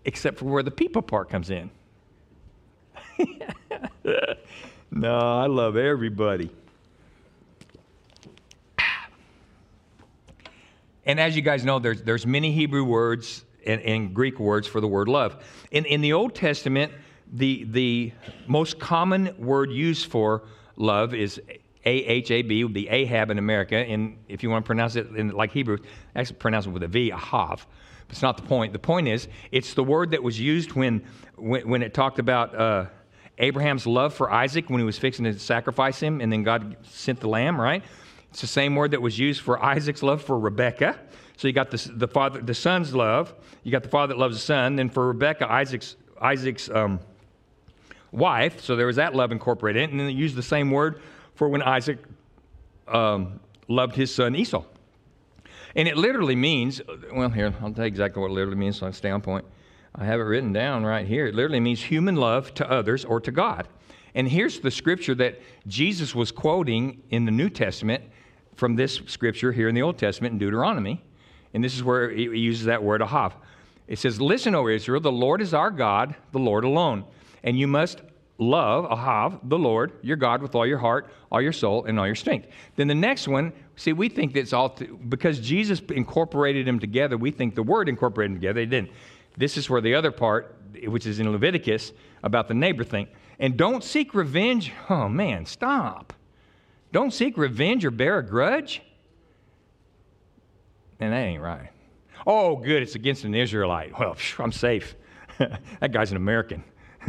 except for where the people part comes in. No, I love everybody. And as you guys know, there's many Hebrew words and Greek words for the word love. In the Old Testament, the most common word used for love is A-H-A-B, would be Ahab in America. And if you want to pronounce it like Hebrew, actually pronounce it with a V, Ahav. It's not the point. The point is, it's the word that was used when it talked about Abraham's love for Isaac when he was fixing to sacrifice him, and then God sent the lamb, right? It's the same word that was used for Isaac's love for Rebekah. So you got the son's love. You got the father that loves the son. Then for Rebekah, Isaac's wife. So there was that love incorporated in it. And then they used the same word for when Isaac loved his son Esau. And it literally means, well, here, I'll tell you exactly what it literally means so I stay on point. I have it written down right here. It literally means human love to others or to God. And here's the scripture that Jesus was quoting in the New Testament from this scripture here in the Old Testament in Deuteronomy. And this is where he uses that word ahav. It says, "Listen, O Israel, the Lord is our God, the Lord alone. And you must love, ahav, the Lord, your God, with all your heart, all your soul, and all your strength." Then the next one, see, we think that's all, because Jesus incorporated them together, we think the word incorporated them together. They didn't. This is where the other part, which is in Leviticus, about the neighbor thing. "And don't seek revenge." Oh, man, stop. "Don't seek revenge or bear a grudge." And that ain't right. "Oh, good, it's against an Israelite." Well, I'm safe. That guy's an American.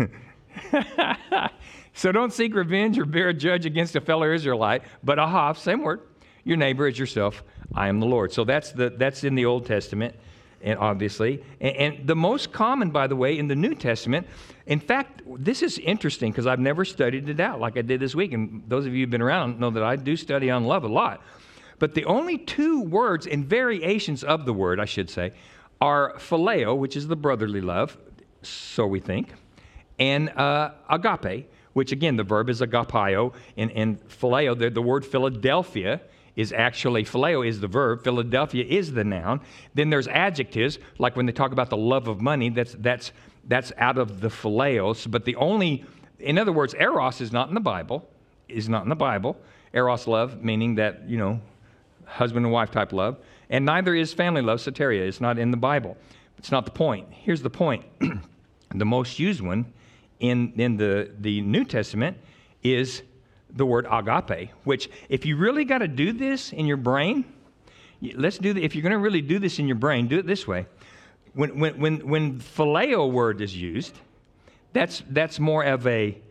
So don't seek revenge or bear a judge against a fellow Israelite, but ahav, same word, your neighbor as yourself. I am the Lord. So that's in the Old Testament, and obviously. And the most common, by the way, in the New Testament, in fact, this is interesting because I've never studied it out like I did this week. And those of you who've been around know that I do study on love a lot. But the only two words and variations of the word, I should say, are phileo, which is the brotherly love, so we think, and agape, which again, the verb is agapio, and phileo, the word Philadelphia is actually, phileo is the verb, Philadelphia is the noun. Then there's adjectives, like when they talk about the love of money, that's out of the phileos. But the only, in other words, eros is not in the Bible, Eros love, meaning that, husband and wife type love. And neither is family love, soteria. It's not in the Bible. It's not the point. Here's the point. The most used one in the New Testament is the word agape, which if you really got to do this in your brain, let's do that. If you're going to really do this in your brain, do it this way. When phileo word is used, that's more of a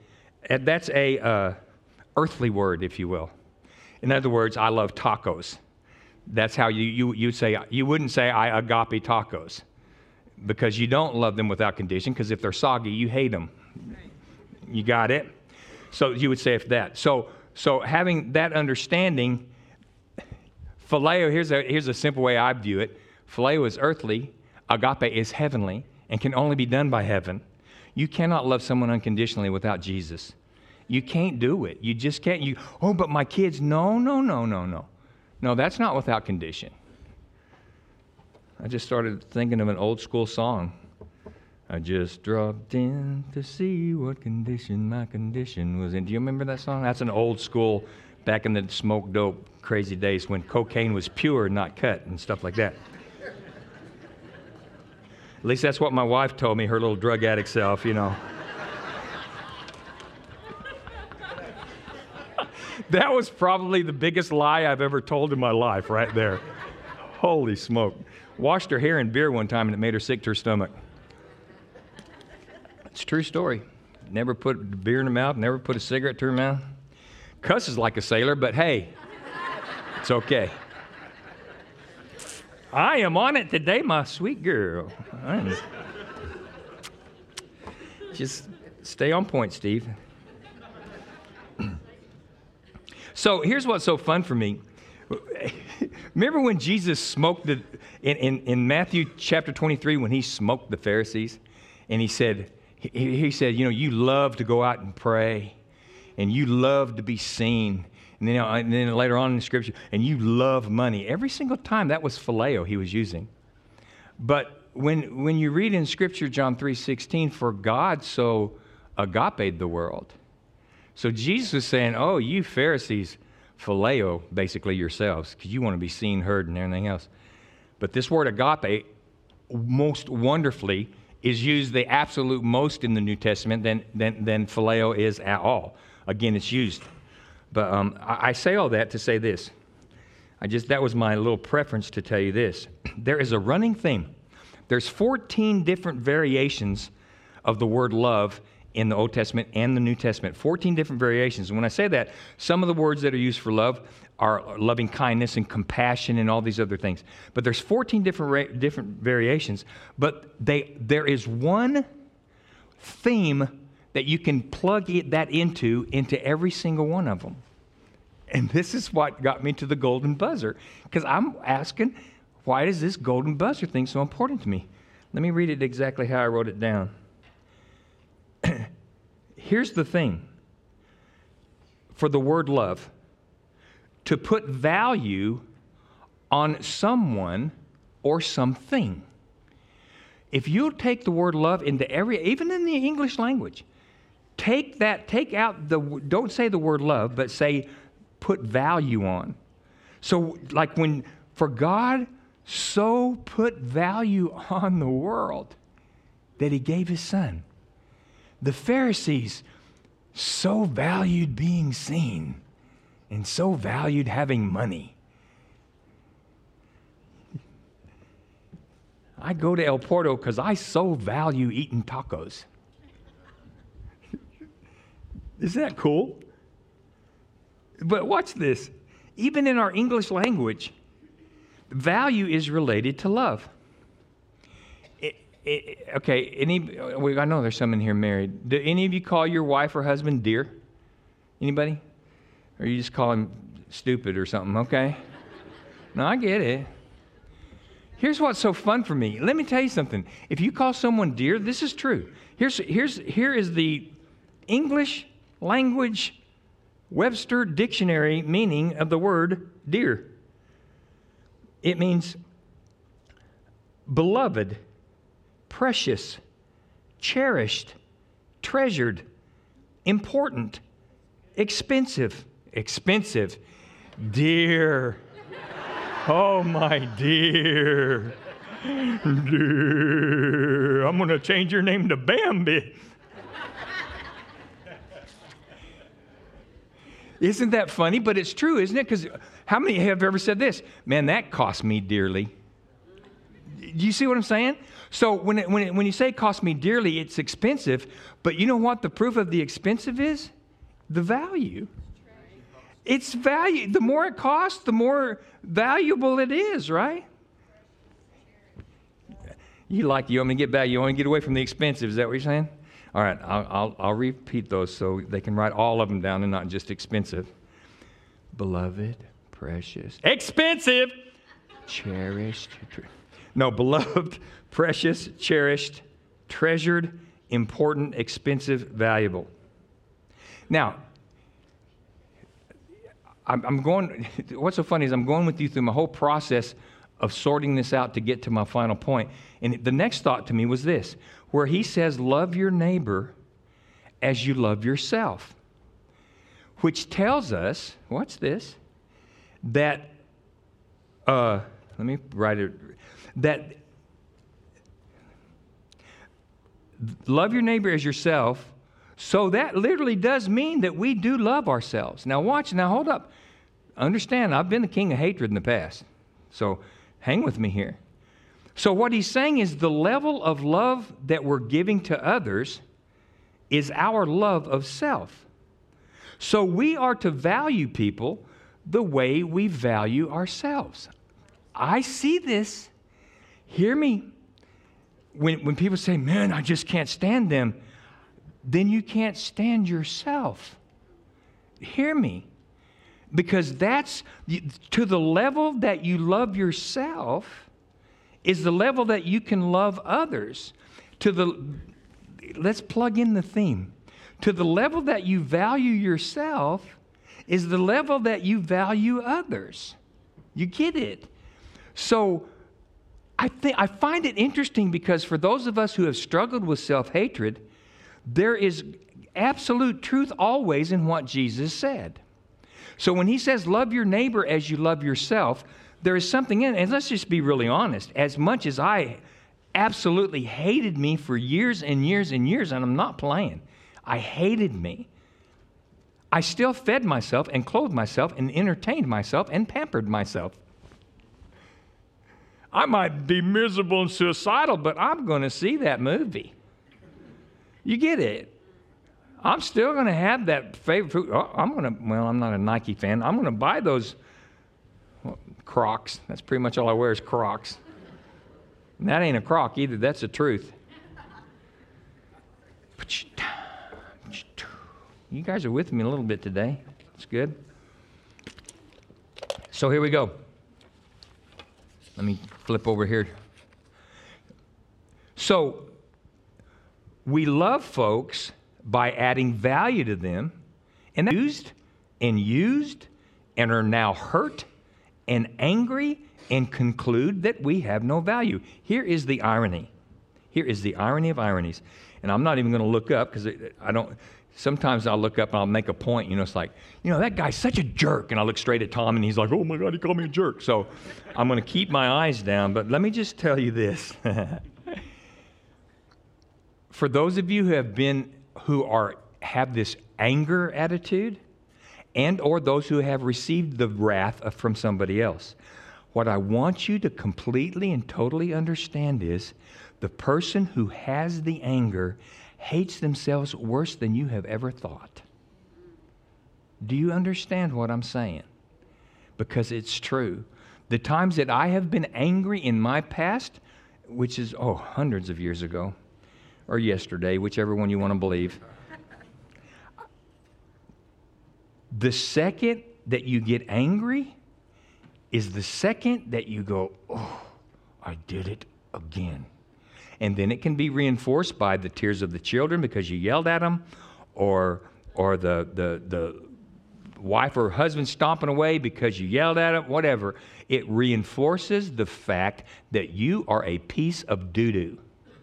earthly word, if you will. In other words, I love tacos. That's how you say, you wouldn't say I agape tacos, because you don't love them without condition, because if they're soggy, you hate them. You got it? So you would say if that. So having that understanding, phileo, here's a simple way I view it. Phileo is earthly, agape is heavenly, and can only be done by heaven. You cannot love someone unconditionally without Jesus. You can't do it. You just can't. But my kids, no. No, that's not without condition. I just started thinking of an old school song. I just dropped in to see what condition my condition was in. Do you remember that song? That's an old school, back in the smoke dope crazy days when cocaine was pure, not cut, and stuff like that. At least that's what my wife told me, her little drug addict self, That was probably the biggest lie I've ever told in my life right there. Holy smoke. Washed her hair in beer one time and it made her sick to her stomach. It's a true story. Never put beer in her mouth, never put a cigarette to her mouth. Cusses like a sailor, but hey, it's okay. I am on it today, my sweet girl. Just stay on point, Steve. So here's what's so fun for me. Remember when Jesus smoked in Matthew chapter 23, when he smoked the Pharisees, and he said, you love to go out and pray, and you love to be seen. And then later on in the scripture, and you love money. Every single time that was phileo he was using. But when you read in Scripture, John 3:16, for God so agape the world. So Jesus is saying, oh, you Pharisees, phileo, basically yourselves, because you want to be seen, heard, and everything else. But this word agape, most wonderfully, is used the absolute most in the New Testament than phileo is at all. Again, it's used. But I say all that to say this. That was my little preference to tell you this. There is a running theme. There's 14 different variations of the word love in the Old Testament and the New Testament. 14 different variations. And when I say that, some of the words that are used for love are loving kindness and compassion and all these other things. But there's 14 different variations. But there is one theme that you can plug that into every single one of them. And this is what got me to the golden buzzer. Because I'm asking, why is this golden buzzer thing so important to me? Let me read it exactly how I wrote it down. Here's the thing. For the word love, to put value on someone or something. If you take the word love into even in the English language, don't say the word love, but say put value on. So like for God so put value on the world that he gave his son. The Pharisees so valued being seen and so valued having money. I go to El Porto because I so value eating tacos. Isn't that cool? But watch this. Even in our English language, value is related to love. I know there's some in here married. Do any of you call your wife or husband dear? Anybody? Or you just call him stupid or something, okay? No, I get it. Here's what's so fun for me. Let me tell you something. If you call someone dear, this is true. Here is the English language Webster dictionary meaning of the word dear. It means beloved, precious, cherished, treasured, important, expensive, dear. Oh, my dear. Dear. I'm going to change your name to Bambi. Isn't that funny? But it's true, isn't it? Because how many have ever said this? Man, that cost me dearly. Do you see what I'm saying? So when you say it cost me dearly, it's expensive. But you know what the proof of the expensive is? The value. It's value. The more it costs, the more valuable it is, right? You want me to get value. You want to get away from the expensive. Is that what you're saying? All right, I'll repeat those so they can write all of them down and not just expensive. Beloved, precious, expensive, cherished. No, beloved, precious, cherished, treasured, important, expensive, valuable. Now, what's so funny is I'm going with you through my whole process of sorting this out to get to my final point. And the next thought to me was this, where he says, love your neighbor as you love yourself, which tells us, what's this? That, let me write it, that love your neighbor as yourself. So that literally does mean that we do love ourselves. Now hold up. Understand, I've been the king of hatred in the past. So hang with me here. So what he's saying is the level of love that we're giving to others is our love of self. So we are to value people the way we value ourselves. I see this. Hear me. When people say, man, I just can't stand them, then you can't stand yourself. Hear me. Because that's, to the level that you love yourself, is the level that you can love others. Let's plug in the theme. To the level that you value yourself is the level that you value others. You get it? So I find it interesting because for those of us who have struggled with self-hatred, there is absolute truth always in what Jesus said. So when he says, love your neighbor as you love yourself, there is something in it. And let's just be really honest. As much as I absolutely hated me for years and years and years, and I'm not playing, I hated me, I still fed myself and clothed myself and entertained myself and pampered myself. I might be miserable and suicidal, but I'm going to see that movie. You get it? I'm still going to have that favorite food. Oh, I'm not a Nike fan. I'm going to buy those Crocs. That's pretty much all I wear is Crocs. And that ain't a Croc either. That's the truth. You guys are with me a little bit today. That's good. So here we go. Let me flip over here. So we love folks by adding value to them, and they're used and are now hurt and angry and conclude that we have no value. Here is the irony. Here is the irony of ironies. And I'm not even going to look up because I don't. Sometimes I'll look up and I'll make a point. It's like, that guy's such a jerk. And I look straight at Tom and he's like, oh my God, he called me a jerk. So I'm going to keep my eyes down. But let me just tell you this. For those of you who have this anger attitude, and or those who have received the wrath from somebody else, what I want you to completely and totally understand is the person who has the anger hates themselves worse than you have ever thought. Do you understand what I'm saying? Because it's true. The times that I have been angry in my past, which is, hundreds of years ago, or yesterday, whichever one you want to believe. The second that you get angry is the second that you go, oh, I did it again. And then it can be reinforced by the tears of the children because you yelled at them, or the wife or husband stomping away because you yelled at them, whatever. It reinforces the fact that you are a piece of doo-doo.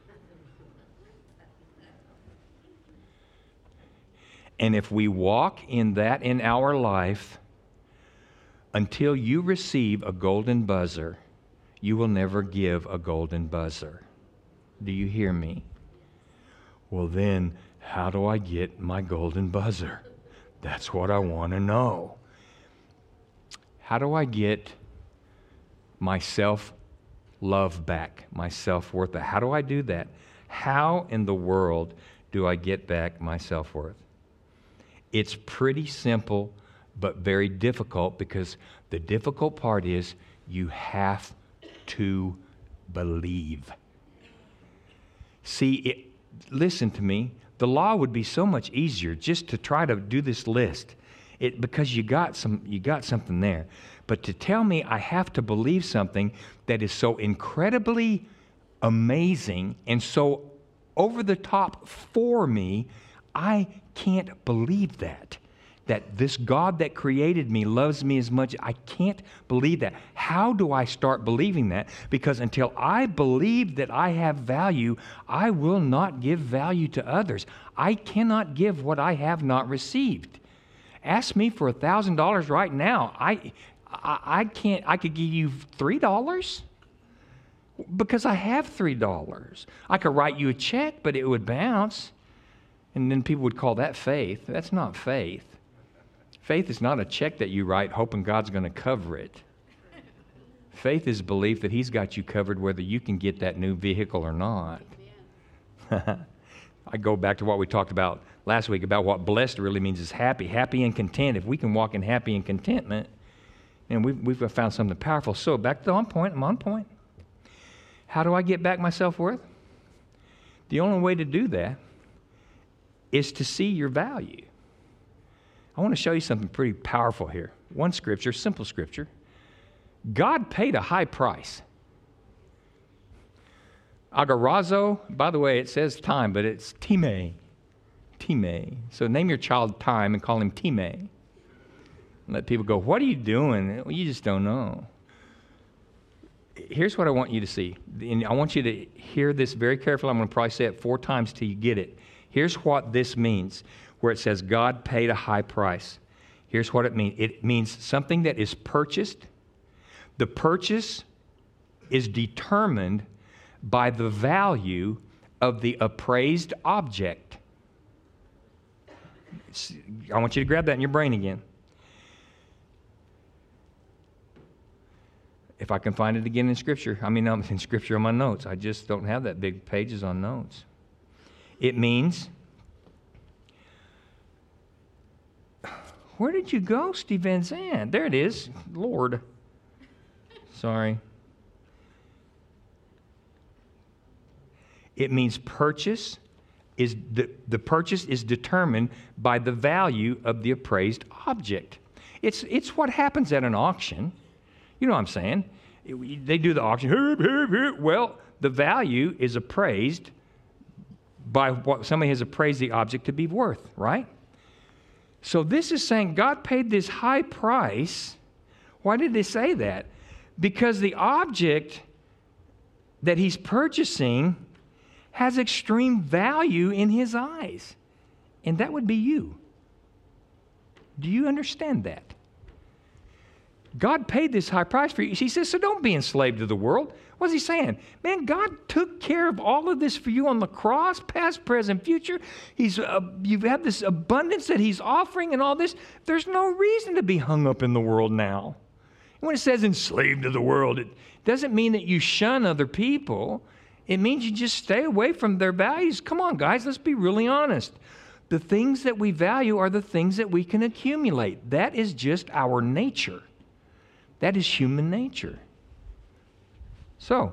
And if we walk in that in our life until you receive a golden buzzer, you will never give a golden buzzer. Do you hear me? Well, then, how do I get my golden buzzer? That's what I want to know. How do I get my self-love back, my self-worth back? How do I do that? How in the world do I get back my self-worth? It's pretty simple, but very difficult, because the difficult part is you have to believe. See, listen to me. The law would be so much easier just to try to do this list, because you got something there. But to tell me I have to believe something that is so incredibly amazing and so over the top for me, I can't believe that this God that created me loves me as much. I can't believe that. How do I start believing that? Because until I believe that I have value, I will not give value to others. I cannot give what I have not received. Ask me for $1,000 right now. I can't. I could give you $3 because I have $3. I could write you a check, but it would bounce. And then people would call that faith. That's not faith. Faith is not a check that you write hoping God's going to cover it. Faith is belief that He's got you covered whether you can get that new vehicle or not. I go back to what we talked about last week about what blessed really means is happy and content. If we can walk in happy and contentment, and we've found something powerful. So back to I'm on point. How do I get back my self-worth? The only way to do that is to see your value. I want to show you something pretty powerful here. One scripture, simple scripture. God paid a high price. Agorazo, by the way, it says time, but it's time. Time. So name your child Time and call him Time. And let people go, what are you doing? Well, you just don't know. Here's what I want you to see. And I want you to hear this very carefully. I'm going to probably say it 4 times till you get it. Here's what this means, where it says God paid a high price. Here's what it means. It means something that is purchased. The purchase is determined by the value of the appraised object. I want you to grab that in your brain again. If I can find it again in Scripture. In Scripture on my notes. I just don't have that big pages on notes. It means, where did you go, Steve Van Zandt? There it is. Lord. Sorry. It means purchase is the purchase is determined by the value of the appraised object. It's what happens at an auction. You know what I'm saying? They do the auction. Well, the value is appraised by what somebody has appraised the object to be worth, right? So this is saying God paid this high price. Why did they say that? Because the object that he's purchasing has extreme value in his eyes. And that would be you. Do you understand that? God paid this high price for you. He says, so don't be enslaved to the world. What's he saying? Man, God took care of all of this for you on the cross, past, present, future. You've had this abundance that he's offering and all this. There's no reason to be hung up in the world now. When it says enslaved to the world, it doesn't mean that you shun other people. It means you just stay away from their values. Come on, guys, let's be really honest. The things that we value are the things that we can accumulate. That is just our nature. That is human nature. So,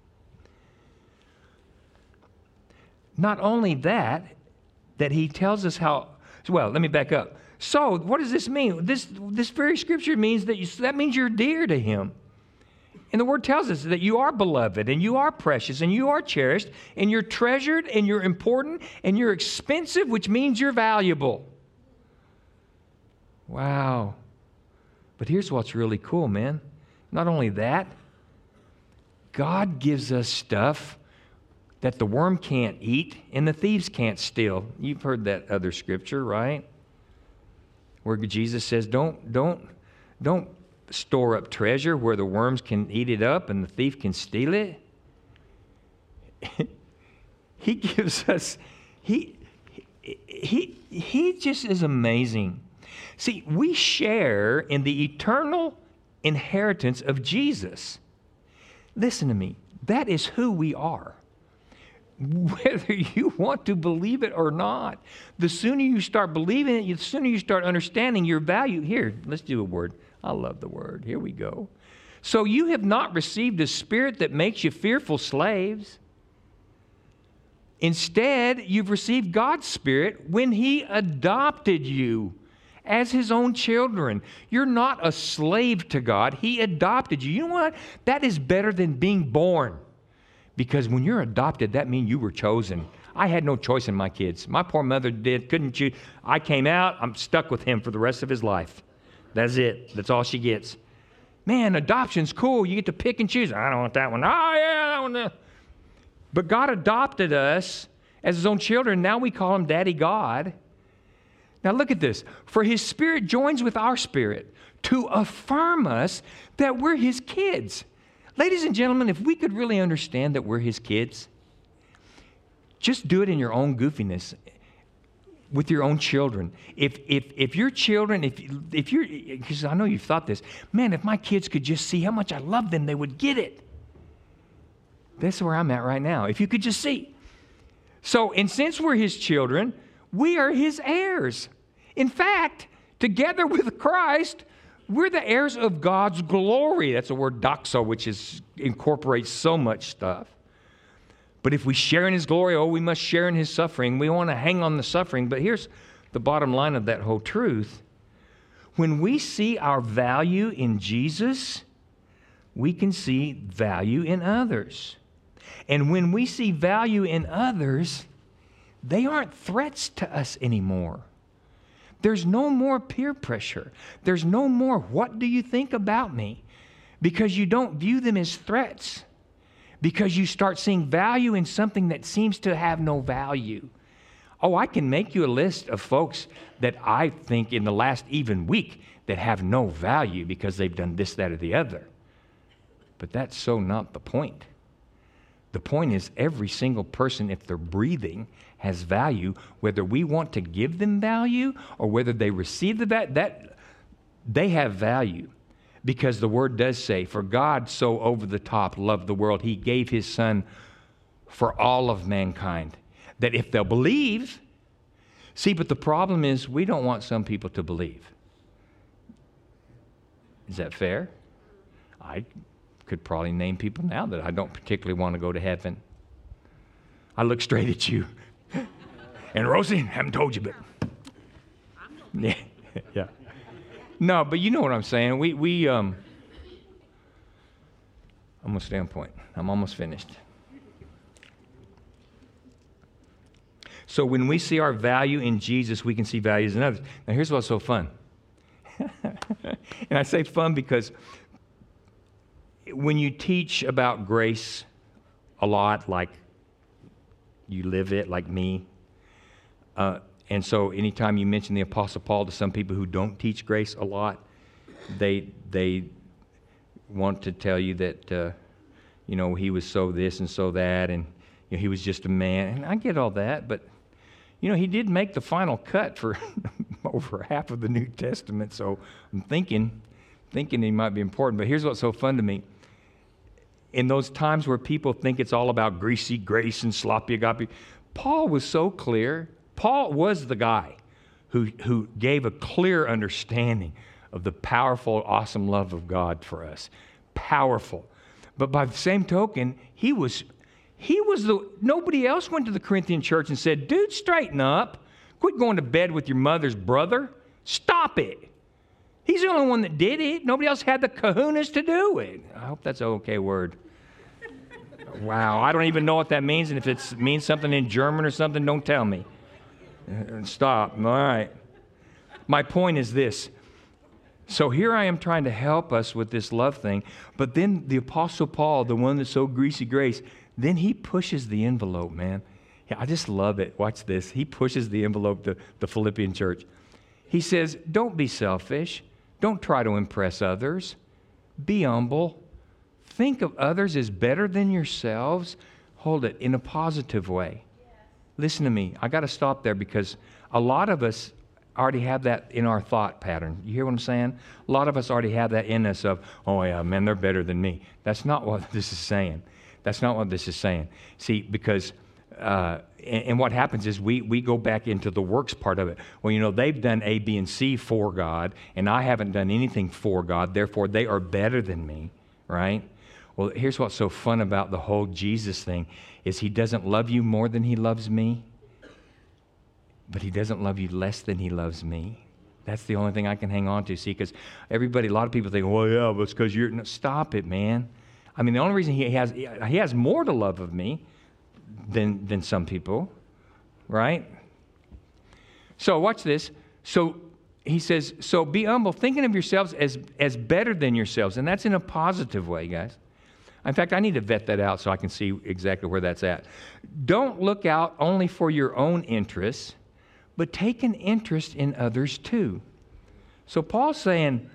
not only that he tells us how, well, let me back up. So, what does this mean? This very scripture means that means you're dear to him. And the word tells us that you are beloved and you are precious and you are cherished and you're treasured and you're important and you're expensive, which means you're valuable. Wow. But here's what's really cool, man. Not only that, God gives us stuff that the worm can't eat and the thieves can't steal. You've heard that other scripture, right? Where Jesus says, don't store up treasure where the worms can eat it up and the thief can steal it. He gives us, he just is amazing. See, we share in the eternal inheritance of Jesus. Listen to me. That is who we are. Whether you want to believe it or not, the sooner you start believing it, the sooner you start understanding your value. Here, let's do a word. I love the word. Here we go. So you have not received a spirit that makes you fearful slaves. Instead, you've received God's Spirit when he adopted you as his own children. You're not a slave to God. He adopted you. You know what? That is better than being born. Because when you're adopted, that means you were chosen. I had no choice in my kids. My poor mother did, couldn't you? I came out, I'm stuck with him for the rest of his life. That's it. That's all she gets. Man, adoption's cool. You get to pick and choose. I don't want that one. Oh, yeah, that one. But God adopted us as his own children. Now we call him Daddy God. Now look at this. For his Spirit joins with our spirit to affirm us that we're his kids. Ladies and gentlemen, if we could really understand that we're his kids, just do it in your own goofiness with your own children. If your children, if you're, because I know you've thought this, man, if my kids could just see how much I love them, they would get it. That's where I'm at right now. If you could just see. So, and since we're his children, we are his heirs. In fact, together with Christ, we're the heirs of God's glory. That's the word doxo, which incorporates so much stuff. But if we share in his glory, we must share in his suffering. We want to hang on the suffering. But here's the bottom line of that whole truth. When we see our value in Jesus, we can see value in others. And when we see value in others, they aren't threats to us anymore. There's no more peer pressure. There's no more, what do you think about me? because you don't view them as threats, because you start seeing value in something that seems to have no value. Oh, I can make you a list of folks that I think in the last even week that have no value because they've done this, that, or the other. But that's so not the point. The point is every single person, if they're breathing, has value, whether we want to give them value or whether they receive the value, that they have value. Because the Word does say, for God so over the top loved the world, He gave His Son for all of mankind. That if they'll believe, see, but the problem is we don't want some people to believe. Is that fair? I could probably name people now that I don't particularly want to go to heaven. I look straight at you. And Rosie, haven't told you, but yeah. No, but you know what I'm saying. I'm going to stay on point. I'm almost finished. So when we see our value in Jesus, we can see values in others. Now here's what's so fun. And I say fun because when you teach about grace a lot, like you live it, like me, and so anytime you mention the Apostle Paul to some people who don't teach grace a lot, they want to tell you that, he was so this and so that, and he was just a man. And I get all that, but, he did make the final cut for over half of the New Testament, so I'm thinking he might be important. But here's what's so fun to me. In those times where people think it's all about greasy grace and sloppy agape, Paul was so clear. Paul was the guy who gave a clear understanding of the powerful, awesome love of God for us. Powerful. But by the same token, nobody else went to the Corinthian church and said, dude, straighten up. Quit going to bed with your mother's brother. Stop it. He's the only one that did it. Nobody else had the kahunas to do it. I hope that's an okay word. Wow, I don't even know what that means, and if it means something in German or something, don't tell me. Stop. All right. My point is this. So here I am trying to help us with this love thing, but then the Apostle Paul, the one that's so greasy grace, then he pushes the envelope, man. Yeah, I just love it. Watch this. He pushes the envelope to the Philippian church. He says, don't be selfish. Don't try to impress others. Be humble. Think of others as better than yourselves. Hold it in a positive way. Listen to me. I got to stop there because a lot of us already have that in our thought pattern. You hear what I'm saying? A lot of us already have that in us of, oh yeah, man, they're better than me. That's not what this is saying. That's not what this is saying. See, because, and what happens is we go back into the works part of it. Well, they've done A, B, and C for God, and I haven't done anything for God. Therefore, they are better than me, right? Well, here's what's so fun about the whole Jesus thing is He doesn't love you more than He loves me, but He doesn't love you less than He loves me. That's the only thing I can hang on to. See, because a lot of people think, well, yeah, but it's because you're... No, stop it, man. I mean, the only reason He has more to love of me than some people, right? So watch this. So he says, so be humble, thinking of yourselves as better than yourselves. And that's in a positive way, guys. In fact, I need to vet that out so I can see exactly where that's at. Don't look out only for your own interests, but take an interest in others too. So Paul's saying,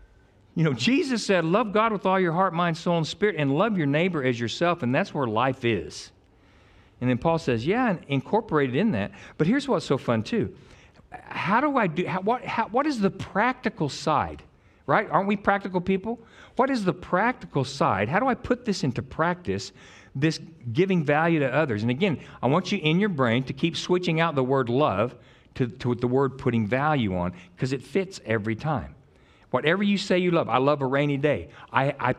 Jesus said, love God with all your heart, mind, soul, and spirit, and love your neighbor as yourself, and that's where life is. And then Paul says, yeah, and incorporate it in that. But here's what's so fun too. How do I do, what is the practical side, right? Aren't we practical people? What is the practical side? How do I put this into practice, this giving value to others? And again, I want you in your brain to keep switching out the word love to the word putting value on, because it fits every time. Whatever you say you love, I love a rainy day. I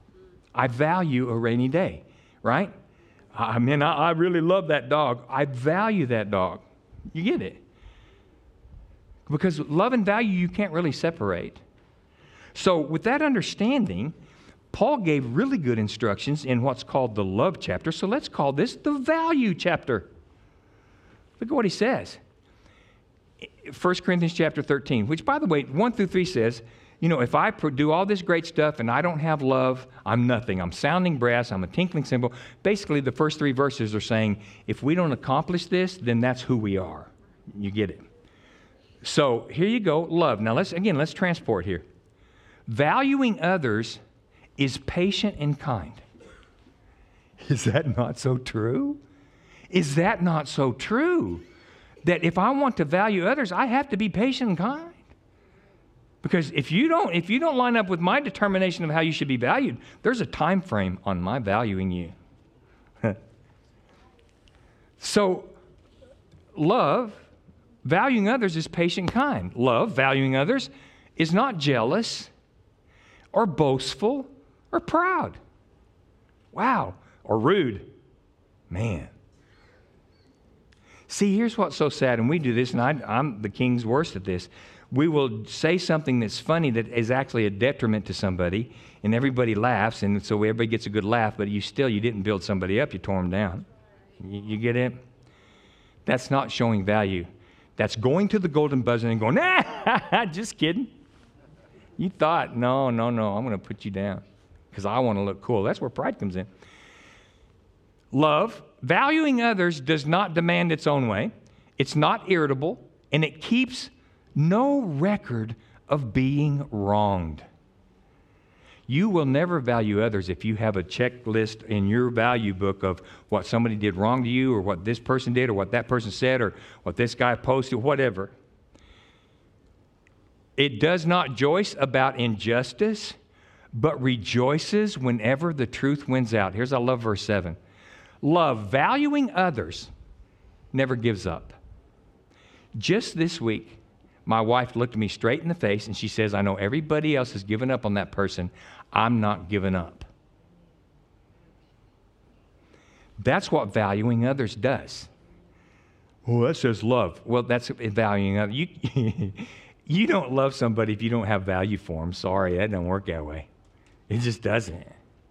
value a rainy day, right? I mean, I really love that dog. I value that dog. You get it? Because love and value you can't really separate. So with that understanding, Paul gave really good instructions in what's called the love chapter. So let's call this the value chapter. Look at what he says. 1 Corinthians chapter 13, which, by the way, 1 through 3 says, if I do all this great stuff and I don't have love, I'm nothing. I'm sounding brass. I'm a tinkling cymbal. Basically, the first 3 verses are saying, if we don't accomplish this, then that's who we are. You get it? So here you go, love. Now let's transport here. Valuing others is patient and kind. Is that not so true? Is that not so true? That if I want to value others, I have to be patient and kind. Because if you don't line up with my determination of how you should be valued, there's a time frame on my valuing you. So, love, valuing others is patient and kind. Love, valuing others, is not jealous or boastful or proud. Wow. Or rude. Man. See, here's what's so sad, and we do this, and I'm the king's worst at this. We will say something that's funny that is actually a detriment to somebody, and everybody laughs, and so everybody gets a good laugh, but you didn't build somebody up, you tore them down. You get it? That's not showing value. That's going to the golden buzzer and going, just kidding. You thought, no, I'm going to put you down because I want to look cool. That's where pride comes in. Love, valuing others, does not demand its own way. It's not irritable, and it keeps no record of being wronged. You will never value others if you have a checklist in your value book of what somebody did wrong to you, or what this person did, or what that person said, or what this guy posted, whatever. It does not rejoice about injustice, but rejoices whenever the truth wins out. I love verse 7. Love, valuing others, never gives up. Just this week, my wife looked me straight in the face and she says, I know everybody else has given up on that person. I'm not giving up. That's what valuing others does. Oh, that says love. Well, that's valuing others. You don't love somebody if you don't have value for them. Sorry, that don't work that way. It just doesn't.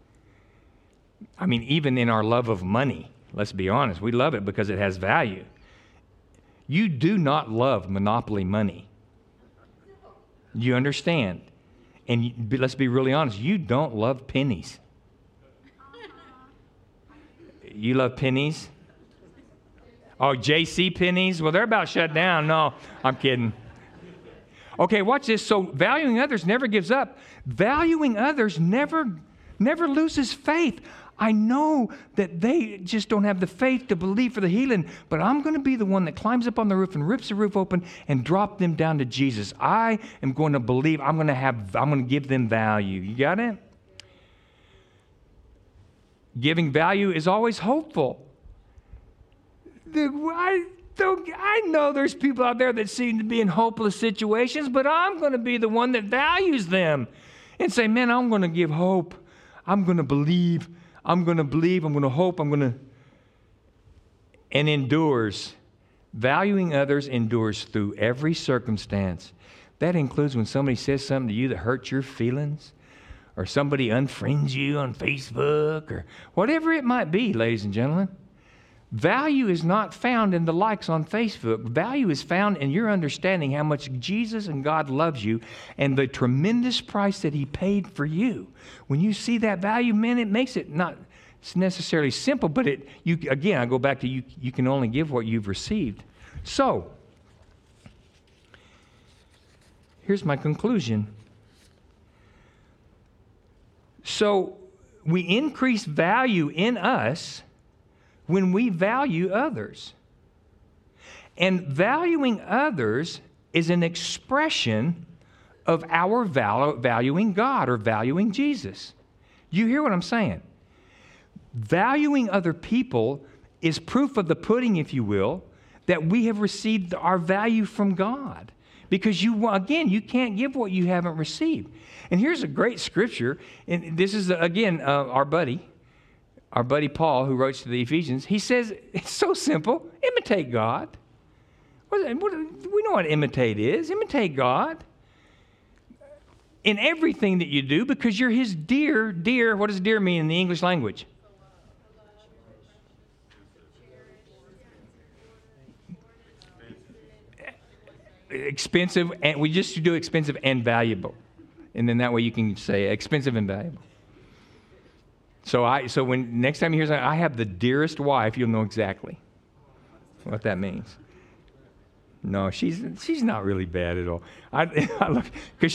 I mean, even in our love of money, let's be honest, we love it because it has value. You do not love monopoly money. You understand? And let's be really honest, you don't love pennies. You love pennies? Oh, J.C. Penney's? Well, they're about shut down. No, I'm kidding. Okay, watch this. So valuing others never gives up. Valuing others never loses faith. I know that they just don't have the faith to believe for the healing, but I'm going to be the one that climbs up on the roof and rips the roof open and drop them down to Jesus. I am going to believe. I'm going to give them value. You got it? Giving value is always hopeful. I know there's people out there that seem to be in hopeless situations, but I'm going to be the one that values them and say, man, I'm going to give hope. I'm going to believe. I'm going to hope, and endures. Valuing others endures through every circumstance. That includes when somebody says something to you that hurts your feelings, or somebody unfriends you on Facebook, or whatever it might be, ladies and gentlemen. Value is not found in the likes on Facebook. Value is found in your understanding how much Jesus and God loves you and the tremendous price that He paid for you. When you see that value, man, it makes it not necessarily simple, but I go back to you can only give what you've received. So, here's my conclusion. So, we increase value in us when we value others. And valuing others is an expression of our valuing God or valuing Jesus. You hear what I'm saying? Valuing other people is proof of the pudding, if you will, that we have received our value from God. Because you can't give what you haven't received. And here's a great scripture, and this is, again, our buddy Paul, who wrote to the Ephesians. He says, it's so simple, imitate God. We know what imitate is. Imitate God in everything that you do, because you're His dear, what does dear mean in the English language? Expensive, and we just do expensive and valuable. And then that way you can say expensive and valuable. So when next time you hear something, I have the dearest wife, you'll know exactly what that means. No, she's not really bad at all. I look, because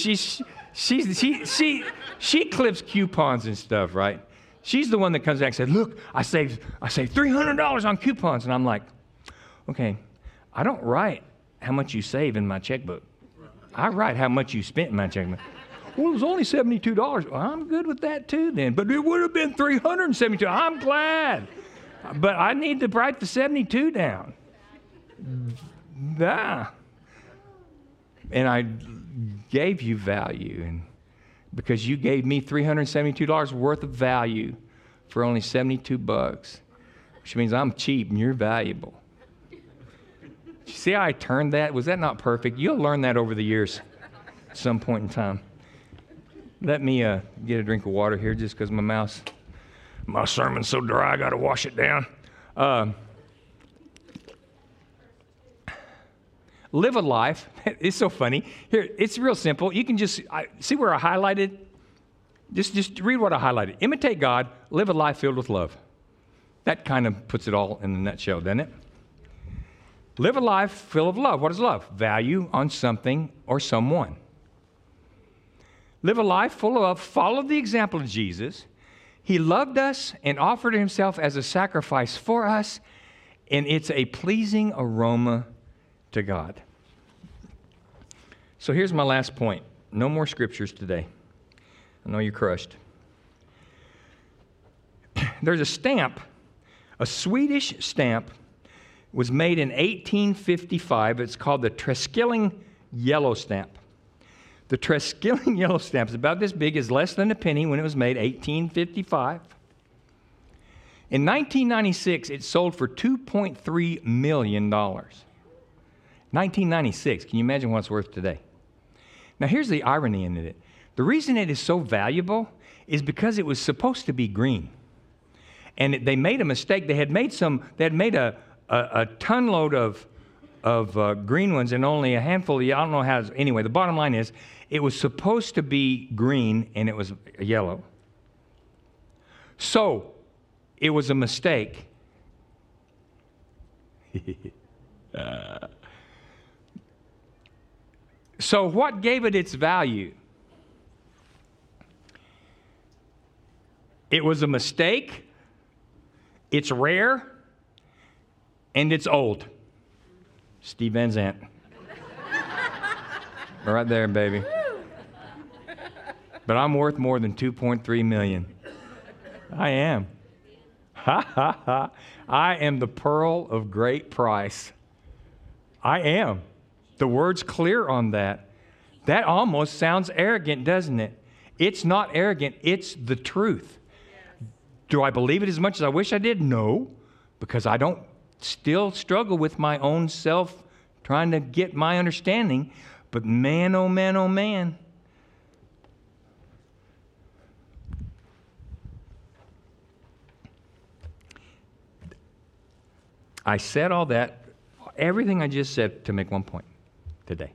she clips coupons and stuff, right? She's the one that comes back and says, "Look, I saved $300 on coupons," and I'm like, "Okay, I don't write how much you save in my checkbook. I write how much you spent in my checkbook." "Well, it was only $72. Well, I'm good with that too then. But it would have been $372. I'm glad. But I need to write the 72 down. And I gave you value, and because you gave me $372 worth of value for only $72, which means I'm cheap and you're valuable. You see how I turned that? Was that not perfect? You'll learn that over the years at some point in time. Let me get a drink of water here just because my sermon's so dry I got to wash it down. Live a life. It's so funny. Here, it's real simple. You can just see where I highlighted. Just read what I highlighted. Imitate God. Live a life filled with love. That kind of puts it all in a nutshell, doesn't it? Live a life filled with love. What is love? Value on something or someone. Live a life full of love. Follow the example of Jesus. He loved us and offered himself as a sacrifice for us, and it's a pleasing aroma to God. So here's my last point. No more scriptures today. I know you're crushed. There's a stamp, a Swedish stamp, was made in 1855. It's called the Treskilling Yellow Stamp. The Treskilling Yellow Stamp is about this big, is less than a penny when it was made, 1855. In 1996, it sold for $2.3 million. 1996. Can you imagine what it's worth today? Now, here's the irony in it. The reason it is so valuable is because it was supposed to be green. And they made a mistake. They had made a ton load of green ones and only a handful. I don't know how. Anyway, the bottom line is it was supposed to be green and it was yellow. So it was a mistake. So what gave it its value? It was a mistake, it's rare, and it's old. Steve Van Zandt. Right there, baby. But I'm worth more than $2.3 million. I am. Ha, ha, ha. I am the pearl of great price. I am. The word's clear on that. That almost sounds arrogant, doesn't it? It's not arrogant. It's the truth. Do I believe it as much as I wish I did? No, because I don't still struggle with my own self trying to get my understanding. But man, oh man, oh man. I said all that, everything I just said to make one point today.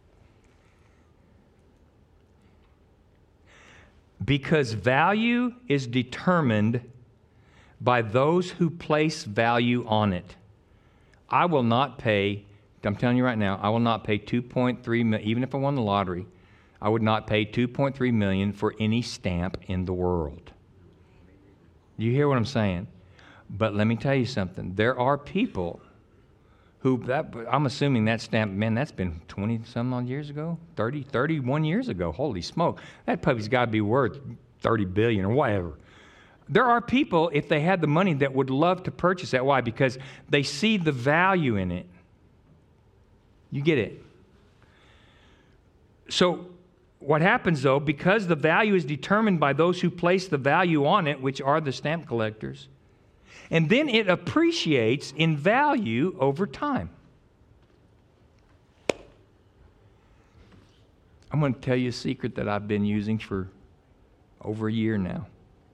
Because value is determined by those who place value on it. I will not pay, I'm telling you right now, I will not pay $2.3 million, even if I won the lottery, I would not pay $2.3 million for any stamp in the world. You hear what I'm saying? But let me tell you something. There are people who, I'm assuming that stamp, man, that's been 20-some odd years ago, 31 years ago. Holy smoke. That puppy's got to be worth $30 billion or whatever. There are people, if they had the money, that would love to purchase that. Why? Because they see the value in it. You get it? So what happens, though, because the value is determined by those who place the value on it, which are the stamp collectors, and then it appreciates in value over time. I'm going to tell you a secret that I've been using for over a year now.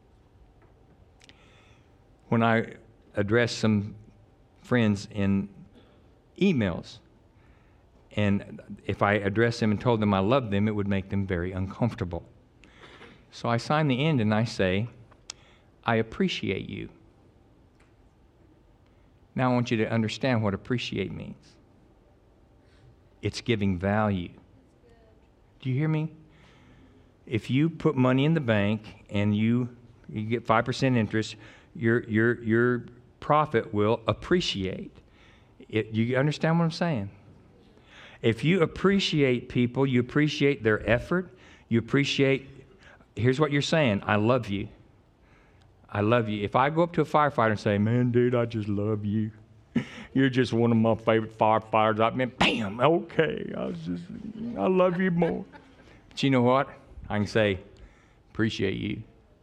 When I address some friends in emails, And if I addressed them and told them I loved them, it would make them very uncomfortable. So I sign the end and I say, I appreciate you. Now I want you to understand what appreciate means. It's giving value. Do you hear me? If you put money in the bank and you get 5% interest, your profit will appreciate. You understand what I'm saying? If you appreciate people, you appreciate their effort, you appreciate, here's what you're saying, I love you. I love you. If I go up to a firefighter and say, man, dude, I just love you. You're just one of my favorite firefighters. I mean, bam, okay. I love you more. But you know what? I can say, appreciate you.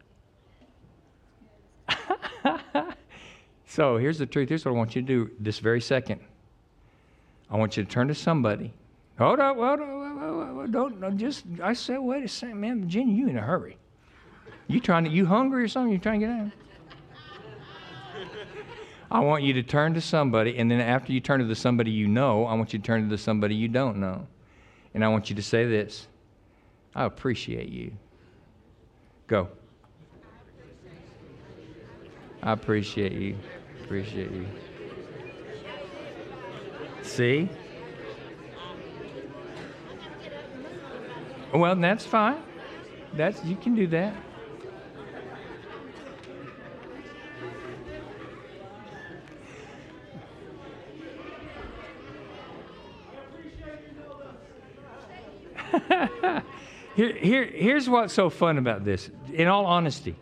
So here's the truth. Here's what I want you to do this very second. I want you to turn to somebody. Hold up, don't just, I said, wait a second, man, Virginia, you in a hurry. You hungry or something? You trying to get out? I want you to turn to somebody, and then after you turn to the somebody you know, I want you to turn to the somebody you don't know. And I want you to say this, I appreciate you. Go. I appreciate you. Appreciate you. See? Well, that's fine. You can do that. Here's what's so fun about this. In all honesty,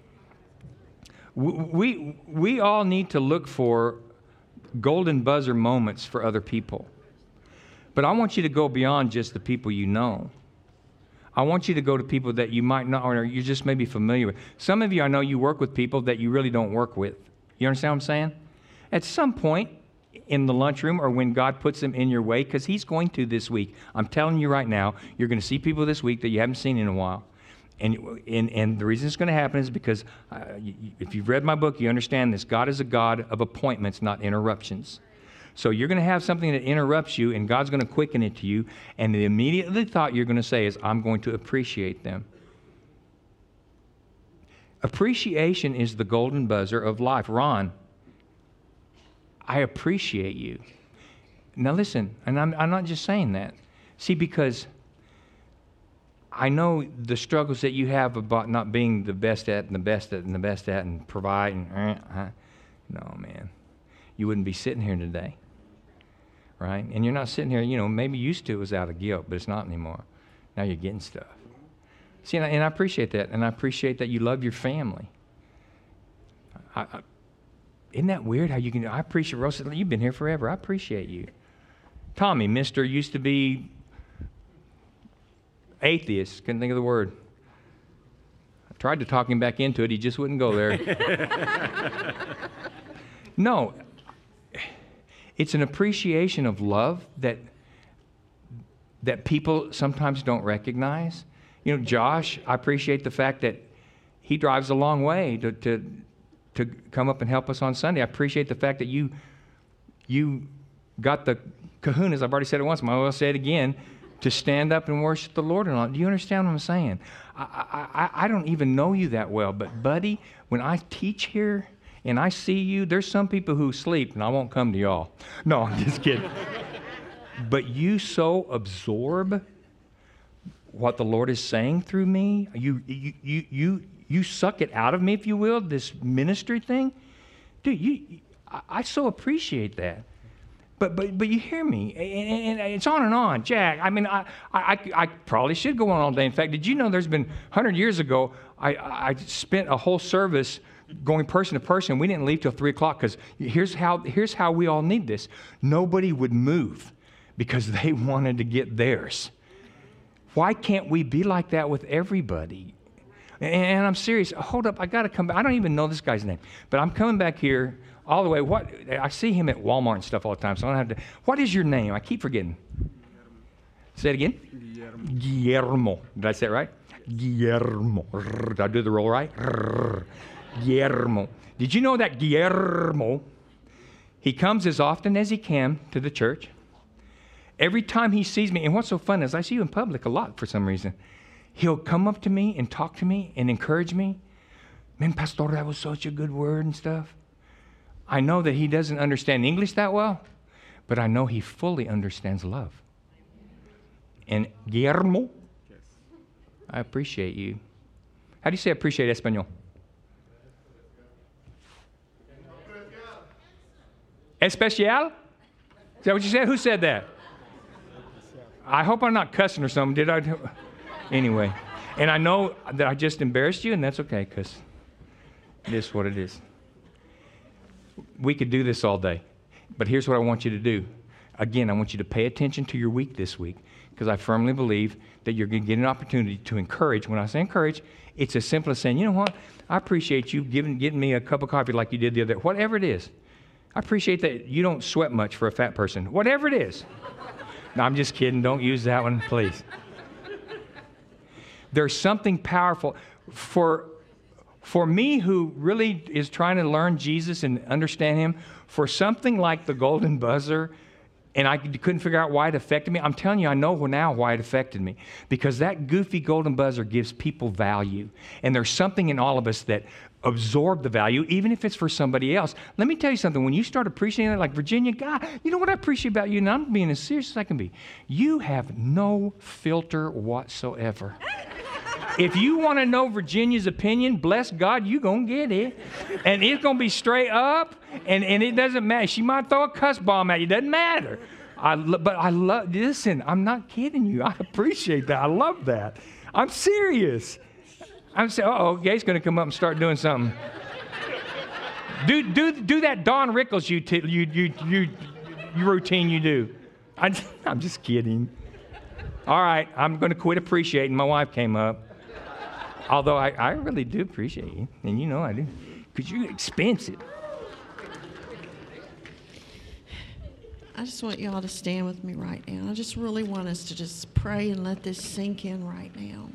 we all need to look for golden buzzer moments for other people. But I want you to go beyond just the people you know. I want you to go to people that you might not, or you just may be familiar with. Some of you, I know you work with people that you really don't work with. You understand what I'm saying? At some point in the lunchroom, or when God puts them in your way, because He's going to this week. I'm telling you right now, you're going to see people this week that you haven't seen in a while. And the reason it's going to happen is because if you've read my book, you understand this. God is a God of appointments, not interruptions. So you're going to have something that interrupts you, and God's going to quicken it to you, and the immediate thought you're going to say is, I'm going to appreciate them. Appreciation is the golden buzzer of life. Ron, I appreciate you. Now listen, and I'm not just saying that. See, because I know the struggles that you have about not being the best at and the best at and the best at and provide. No, man. You wouldn't be sitting here today, right? And you're not sitting here, maybe used to it was out of guilt, but it's not anymore. Now you're getting stuff. See, and I appreciate that, and I appreciate that you love your family. Isn't that weird how you can, I appreciate, Rosa, you've been here forever. I appreciate you. Tommy, Mr. used to be atheist, couldn't think of the word. I tried to talk him back into it, he just wouldn't go there. No, it's an appreciation of love that people sometimes don't recognize. Josh, I appreciate the fact that he drives a long way to come up and help us on Sunday. I appreciate the fact that you got the kahunas, I've already said it once, but I will say it again, to stand up and worship the Lord and all. Do you understand what I'm saying? I don't even know you that well, but buddy, when I teach here and I see you, there's some people who sleep, and I won't come to y'all. No, I'm just kidding. But you so absorb what the Lord is saying through me. You suck it out of me, if you will, this ministry thing. Dude, I so appreciate that. But you hear me, and it's on and on. Jack, I mean, I probably should go on all day. In fact, did you know there's been 100 years ago, I spent a whole service going person to person. We didn't leave till 3 o'clock because here's how we all need this. Nobody would move because they wanted to get theirs. Why can't we be like that with everybody? And I'm serious. Hold up, I got to come back. I don't even know this guy's name, but I'm coming back here all the way. I see him at Walmart and stuff all the time, so I don't have to. What is your name? I keep forgetting. Say it again. Guillermo. Did I say it right? Guillermo. Did I do the roll right? Guillermo. Did you know that Guillermo, he comes as often as he can to the church, every time he sees me, and what's so fun is I see you in public a lot for some reason. He'll come up to me and talk to me and encourage me. Man, Pastor, that was such a good word and stuff. I know that he doesn't understand English that well, but I know he fully understands love. And Guillermo, I appreciate you. How do you say appreciate in Espanol? Especial? Is that what you said? Who said that? I hope I'm not cussing or something. Did I? Anyway. And I know that I just embarrassed you, and that's okay, because it is what it is. We could do this all day. But here's what I want you to do. Again, I want you to pay attention to your week this week, because I firmly believe that you're going to get an opportunity to encourage. When I say encourage, it's as simple as saying, you know what? I appreciate you getting me a cup of coffee like you did the other day. Whatever it is. I appreciate that you don't sweat much for a fat person. Whatever it is. No, I'm just kidding. Don't use that one, please. There's something powerful. For me, who really is trying to learn Jesus and understand him, for something like the golden buzzer, and I couldn't figure out why it affected me, I'm telling you, I know now why it affected me. Because that goofy golden buzzer gives people value. And there's something in all of us that absorb the value, even if it's for somebody else. Let me tell you something. When you start appreciating it, like Virginia, God, you know what I appreciate about you, and I'm being as serious as I can be. You have no filter whatsoever. If you want to know Virginia's opinion, bless God, you're going to get it. And it's going to be straight up, and it doesn't matter. She might throw a cuss bomb at you. It doesn't matter. Listen, I'm not kidding you. I appreciate that. I love that. I'm serious. I'm saying, Gay's going to come up and start doing something. Do that Don Rickles you routine you do. I'm just kidding. All right, I'm going to quit appreciating. My wife came up. Although I really do appreciate you, and you know I do, because you're expensive. I just want y'all to stand with me right now. I just really want us to just pray and let this sink in right now.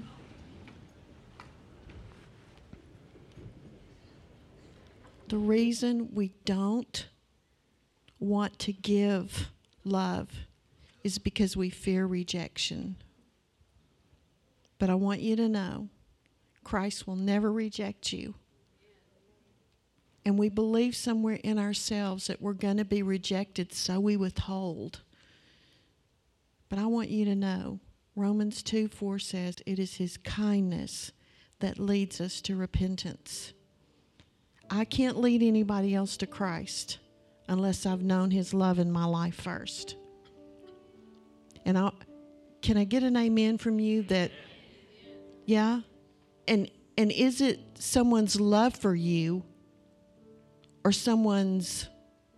The reason we don't want to give love is because we fear rejection. But I want you to know, Christ will never reject you. And we believe somewhere in ourselves that we're going to be rejected, so we withhold. But I want you to know, Romans 2:4 says, it is his kindness that leads us to repentance. I can't lead anybody else to Christ unless I've known his love in my life first. And can I get an amen from you that, yeah? And is it someone's love for you or someone's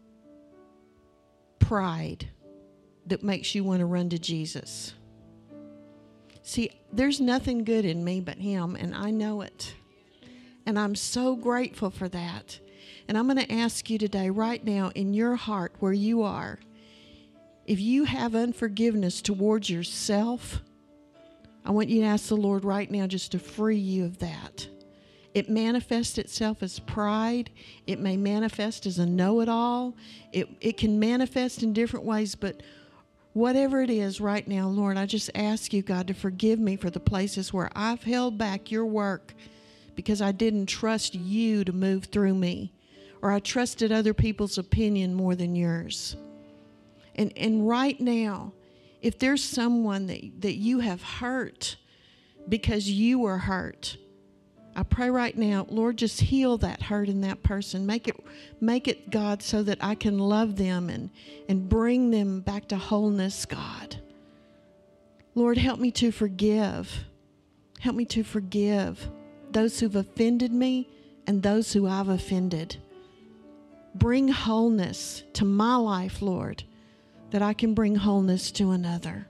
pride that makes you want to run to Jesus? See, there's nothing good in me but him, and I know it. And I'm so grateful for that. And I'm going to ask you today, right now, in your heart where you are, if you have unforgiveness towards yourself, I want you to ask the Lord right now just to free you of that. It manifests itself as pride. It may manifest as a know-it-all. It can manifest in different ways, but whatever it is right now, Lord, I just ask you, God, to forgive me for the places where I've held back your work because I didn't trust you to move through me, or I trusted other people's opinion more than yours. And right now, if there's someone that you have hurt because you were hurt, I pray right now, Lord, just heal that hurt in that person. Make it, God, so that I can love them and bring them back to wholeness, God. Lord, help me to forgive. Help me to forgive those who've offended me and those who I've offended. Bring wholeness to my life, Lord, that I can bring wholeness to another.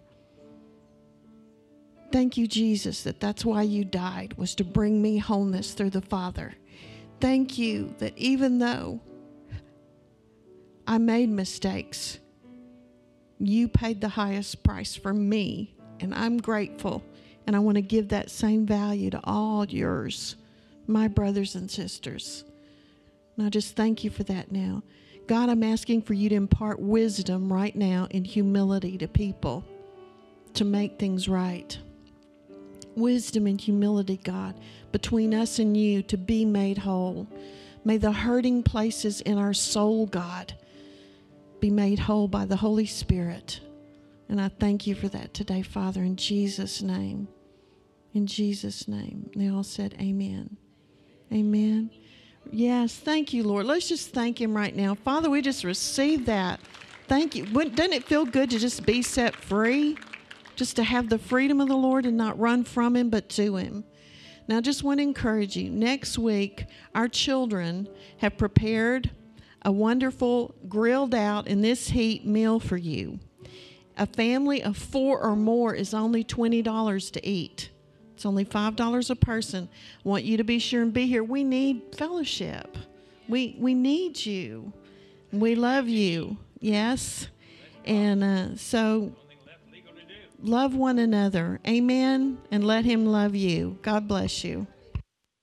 Thank you, Jesus, that's why you died, was to bring me wholeness through the Father. Thank you that even though I made mistakes, you paid the highest price for me, and I'm grateful, and I want to give that same value to all yours, my brothers and sisters. And I just thank you for that now. God, I'm asking for you to impart wisdom right now and humility to people to make things right. Wisdom and humility, God, between us and you to be made whole. May the hurting places in our soul, God, be made whole by the Holy Spirit. And I thank you for that today, Father, in Jesus' name. In Jesus' name. They all said amen. Amen. Yes, thank you, Lord. Let's just thank him right now. Father, we just received that. Thank you. Doesn't it feel good to just be set free? Just to have the freedom of the Lord and not run from him, but to him. Now, I just want to encourage you. Next week, our children have prepared a wonderful grilled out in this heat meal for you. A family of 4 or more is only $20 to eat. It's only $5 a person. I want you to be sure and be here. We need fellowship. We need you. We love you. Yes? And so love one another. Amen? And let him love you. God bless you.